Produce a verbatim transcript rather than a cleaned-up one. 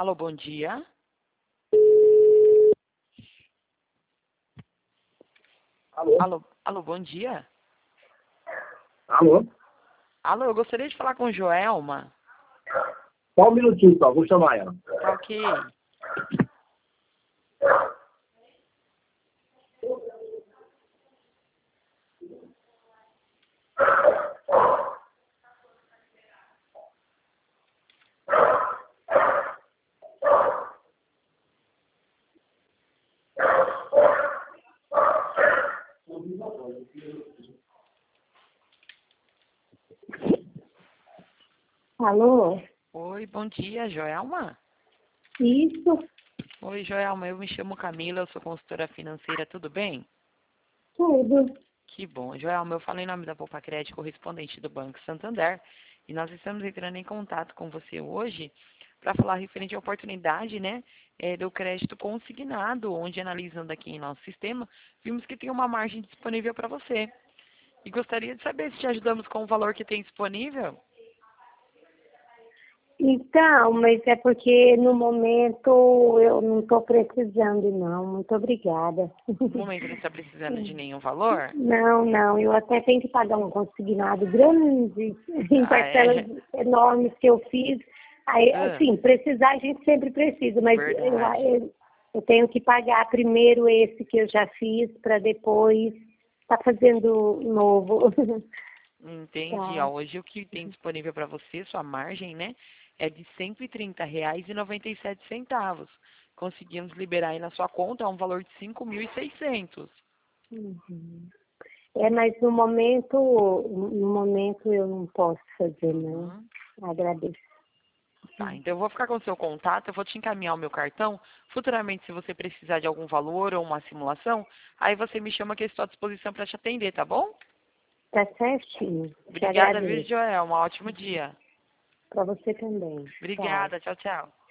Alô, bom dia. Alô? Alô, alô, bom dia. Alô? Alô, eu gostaria de falar com Joelma. Só um minutinho só, vou chamar ela. Tá ok. Alô? Oi, bom dia, Joelma. Isso, Oi, Joelma, eu me chamo Camila, eu sou consultora financeira, tudo bem? tudo. Que bom. Joelma, eu falei em nome da Poupa Crédito, correspondente do Banco Santander, e nós estamos entrando em contato com você hoje para falar referente à oportunidade, né, eh, do crédito consignado, onde analisando aqui em nosso sistema, vimos que tem uma margem disponível para você. E gostaria de saber se te ajudamos com o valor que tem disponível. Então, mas é porque no momento eu não estou precisando, não. Muito obrigada. No momento não está precisando de nenhum valor? Não, não, eu até tenho que pagar um consignado grande, em Ah, parcelas é? enormes que eu fiz. Aí, Ah, assim, precisar a gente sempre precisa, mas eu, verdade. eu, eu tenho que pagar primeiro esse que eu já fiz para depois estar fazendo novo. Entendi. Tá. Ó, hoje o que tem disponível para você, sua margem, né, é de cento e trinta reais e noventa e sete centavos. Conseguimos liberar aí na sua conta um valor de cinco mil e seiscentos. Uhum. É, mas no momento, no momento eu não posso fazer, não. Uhum. Agradeço. Tá, então eu vou ficar com o seu contato, eu vou te encaminhar o meu cartão. Futuramente, se você precisar de algum valor ou uma simulação, aí você me chama que eu estou à disposição para te atender, tá bom? Tá certinho. Te Obrigada, viu, agradeço. Joel? Um ótimo dia. Para você também. Tchau. Obrigada, tchau, tchau.